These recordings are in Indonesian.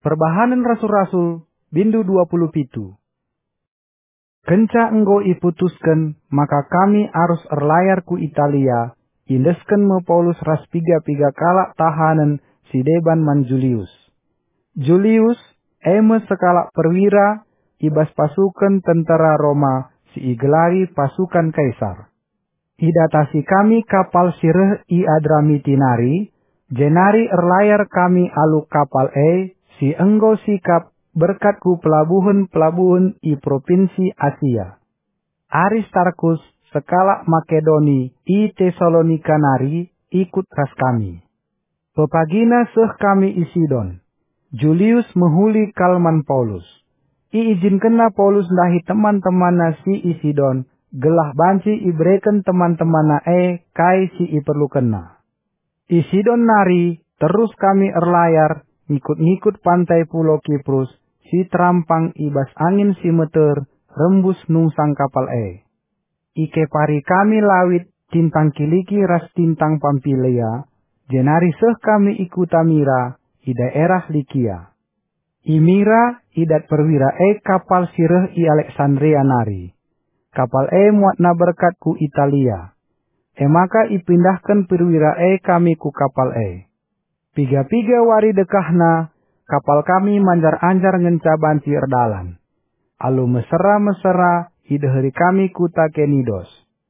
Perbahanan Rasul-Rasul, bindu 27. Kenca enggo iputuskan, maka kami harus erlayar ku Italia, indesken me Paulus ras piga kalak tahanan si deban man Julius. Julius, eme sekalak perwira, ibas pasukan tentara Roma, si igelari pasukan Kaisar. Idatasi kami kapal sireh i Adramitinari, jenari erlayar kami alu kapal si enggo sikap berkat ku pelabuhan i provinsi Asia. Aristarkus sekalak Makedoni i Tesalonikanari ikut ras kami. Pepagina seh kami i Sidon. Julius mehuli kalman Paulus. Iizinkenna Paulus ndahi teman-temanna si i Sidon, gelah banci ibreken teman-temanna kai si iperlukenna. I Sidon nari terus kami erlayar ngikut-ngikut pantai pulau Kiprus, si terampang ibas angin si meter, rembus nungsang kapal Ike pari kami lawit tintang Kiliki ras tintang Pampilia, jenari seh kami ikutamira i daerah Likia. Imira idat perwira kapal sireh i Alexandria nari. Kapal muat na berkat ku Italia. Maka ipindahkan perwira kami ku kapal Piga-piga wari dekahna, kapal kami manjar-anjar ngenca banci erdalan. Alu mesera-mesera ideheri kami kuta Kenidos.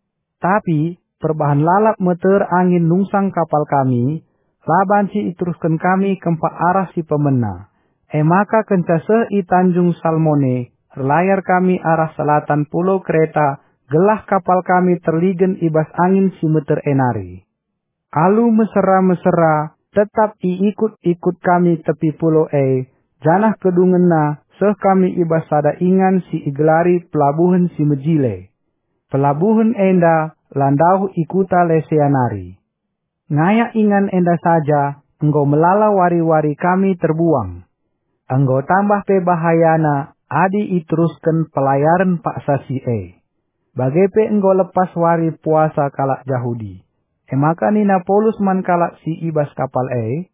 Tapi, perbahan lalap meter angin nungsang kapal kami, labanci iteruskan kami kempak arah si pemena. Maka kenca i Tanjung Salmone, erlayar kami arah selatan pulau Kreta, gelah kapal kami terligen ibas angin si meter enari. Alu mesera-mesera, tetap ikut kami tepi pulau janah kedungenna, seh kami ibas sada ingan si igelari pelabuhan si Mejile. Pelabuhan enda, landau ikuta leseanari. Ngaya ingan enda saja, enggo melala wari-wari kami terbuang. Enggo tambah pe bahayana, adi iteruskan pelayaran paksa si Bagepe enggo lepas wari puasa kalak Yahudi. Maka nina Paulus man kalak si ibas kapal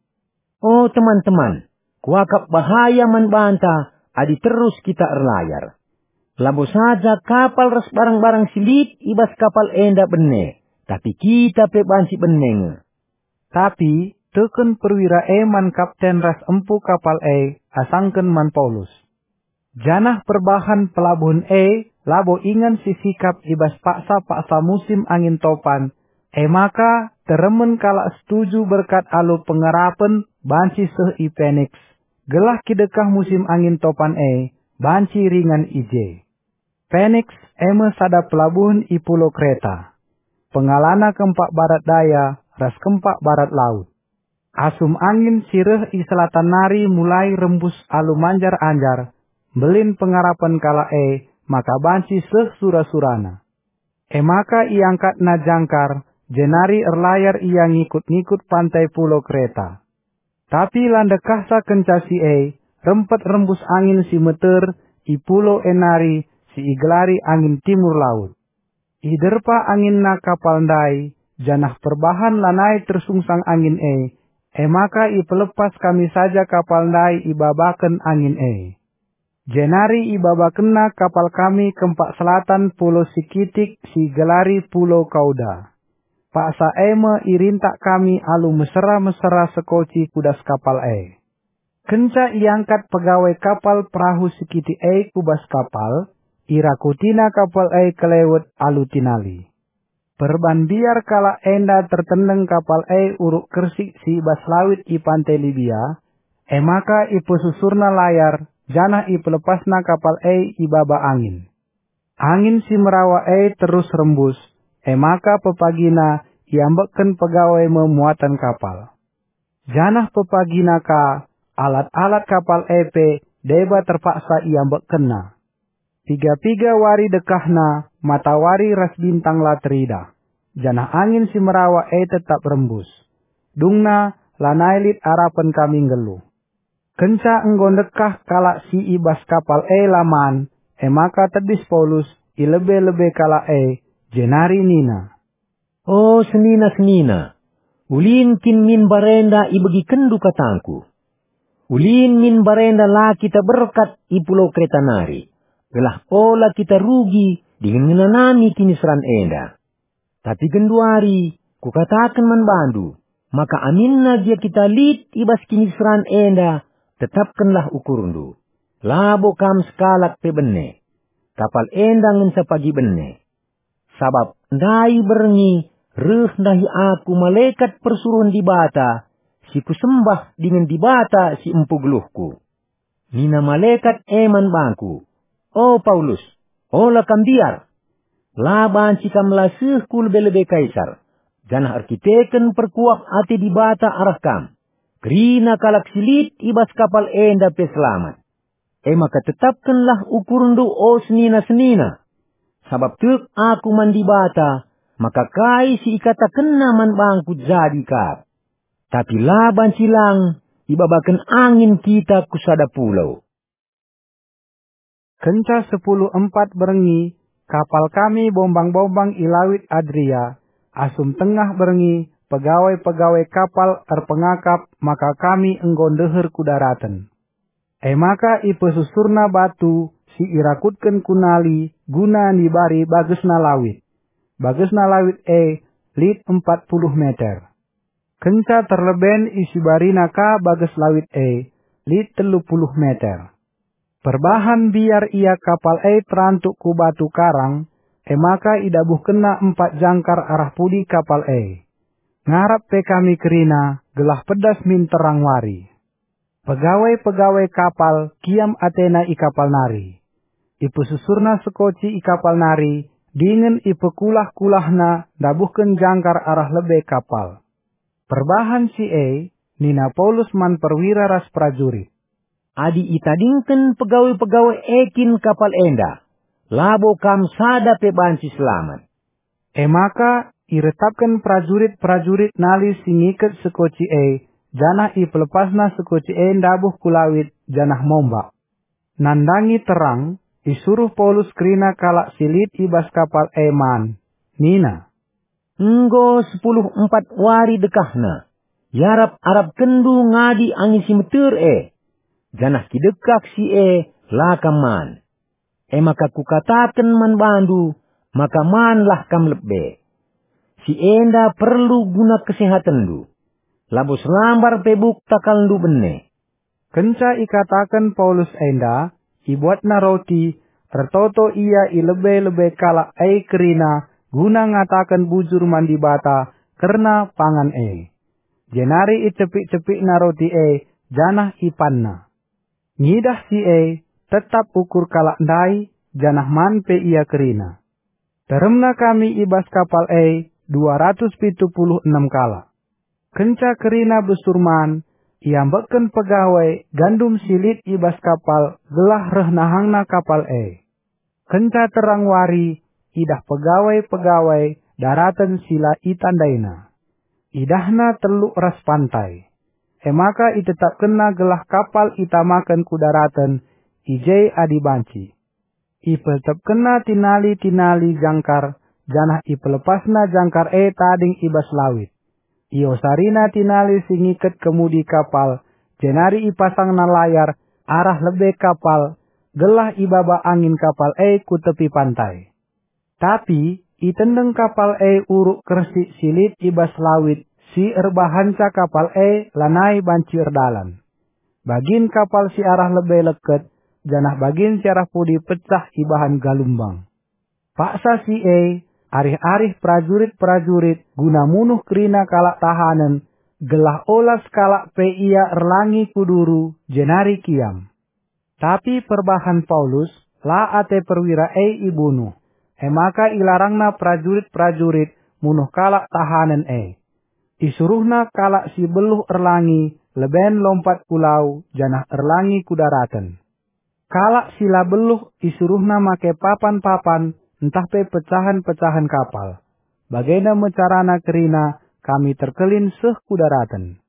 Oh teman-teman, kuakap bahaya man banta, adi terus kita erlayar. Labo saja kapal res barang-barang silit ibas kapal enda bene, tapi kita pe bansi beneng. Tapi, teken perwira man kapten ras empu kapal asangken man Paulus. Janah perbahan pelabuhan labo ingan si sikap ibas paksa musim angin topan, maka teremen kalak setuju berkat alu pengerapan banci seh i Phoenix. Gelah kidekah musim angin topan banci ringan ije. Phoenix sada pelabuhan i pulau Kreta. Pengalana kempak barat daya, ras kempak barat laut. Asum angin sireh i selatan nari mulai rembus alu manjar-anjar, belin pengarapan kala maka banci seh sura-surana. Maka iangkat na jangkar, jenari erlayar ia ngikut-ngikut pantai pulau Kreta. Tapi landekah sa kencasi rempet rembus angin si meter, i pulau enari, si igelari angin timur laut. Iderpa angin na kapal ndai, janah perbahan lanai tersungsang angin maka ipelepas kami saja kapal ndai ibabaken angin Jenari ibabakenna kapal kami kempak selatan pulau Sikitik si gelari pulau Kauda. Paksa irintak kami alu mesera-mesera sekoci kudas kapal Kenca iangkat pegawai kapal perahu Sikiti kubas kapal, irakutina kapal kelewet alu tinali. Perban biar kala enda tertendeng kapal uruk kersik si bas lawit i pantai Libya, maka ipesusurna layar, janah ipelepasna kapal ibaba angin. Angin si merawa terus rembus, maka pepagina iambeken pegawai memuatan kapal. Janah pepagina alat-alat kapal deba terpaksa iambekena. Piga-piga wari dekahna, matawari ras bintang latrida. Janah angin si merawa tetap rembus. Dungna lanailit arapan kami ngelu. Kenca enggon dekah kalak si ibas kapal laman, maka tebis Paulus ilebe-lebe kalak jenari nina. Oh senina, ulin kin min barenda ibegi kendu katangku. Ulin min barenda la kita berkat i pulau Kreta nari. Gelah ola kita rugi dengan menanami kiniseran enda. Tapi genduari, kukatakan man bandu, maka aminna dia kita lid ibas kiniseran enda, tetapkanlah ukurundu. Labo kam skalak pe benne, kapal enda ngensa pagi benne. Sabab ndai berengi, reh nahi aku malaikat persuruhan di bata, si kusembah dengan di bata si empu geluhku. Nina malaikat eman bangku. Oh Paulus, ola kam biar. Laban si kam lasih kul belebe kaisar. Janah arkiteken perkuak ati di bata arah kam. Kerina kalak silit ibas kapal enda pe selamat. Maka tetapkanlah ukurundu o senina-senina. Sabab tuk aku mandi bata, maka kai si ikata kena man bangku jadi kap. Tapi laban silang, ibabakan angin kita kusada pulau. Kenca 10:04 berengi, kapal kami bombang-bombang ilawit Adria, asum tengah berengi, pegawai-pegawai kapal terpengakap, maka kami enggon deher kudaraten. Maka ipesusurna batu, si irakutken kunali, guna nibari bagesna lawit. Bagesna lawit lit 40 meter. Kenca terleben isi barina ka bages lawit lit 30 meter. Perbahan biar ia kapal terantuk ku batu karang, maka idabuh kena 4 jangkar arah pudi kapal Ngarap pe kami kerina, gelah pedas min terang wari. Pegawai-pegawai kapal kiam Athena i kapal nari. Ipu susurna sekoci i kapal nari, dingin ipu kulah-kulahna dabuhken jangkar arah lebe kapal. Perbahan si Nina Paulus man perwira ras prajurit. Adi itadingken pegawai-pegawai ekin kapal enda. Labo kam sada pe banci selamat. Maka iretapkan prajurit-prajurit nali singiket sekoci janah i pelepasna sekoci dabuh kulawit janah mombak. Nandangi terang, isuruh Paulus kerina kalak silit ibas kapal man. Nina. Enggo 10:04 wari dekahna. Yarap Arab kendu ngadi angin si meter Janah kidekak si lakaman. Maka kukatakan man bandu, maka manlah kam lebih. Si enda perlu guna kesehatan du. Labu selambar pebuk takal du benne. Kenca ikatakan Paulus enda, ibuatna roti, tertoto ia ilebe-lebe kalak kerina, guna ngatakan bujur mandi bata, karena pangan Jenari icepik-cepik na roti janah ipanna. Ngidah si tetap ukur kalak ndai, janah man pe ia kerina. Teremna kami ibas kapal 276 kala. Kenca kerina besurman, iambeken pegawai gandum silit ibas kapal gelah rehnahangna kapal Kenca terang wari, idah pegawai-pegawai daratan sila itandaina. Idahna teluk ras pantai. Maka itetap kena gelah kapal itamakan kudaratan, ijai adibanci. Ipetep kena tinali-tinali jangkar, janah ipelepasna jangkar tading ibas lawit. Iosarina tinali singiket kemudi kapal, jenari ipasang na layar, arah lebe kapal, gelah ibaba angin kapal ku tepi pantai. Tapi, itendeng kapal uruk kersik silit ibas lawit, si erbahanca kapal lanai bancir dalan. Bagin kapal si arah lebih leket, janah bagin si arah pudi pecah ibahan galumbang. Paksa si arih-arih prajurit-prajurit guna munuh kerina kalak tahanan, gelah olas kalak pe ia erlangi kuduru jenari kiam. Tapi perbahan Paulus, la ate perwira ibunuh. Maka ilarangna prajurit-prajurit munuh kalak tahanan Isuruhna kalak si beluh erlangi, leben lompat pulau, janah erlangi kudaratan. Kalak sila beluh isuruhna make papan-papan, entah pe pecahan-pecahan kapal. Bagaina mecarana kerina, kami terkelin seh kudaratan.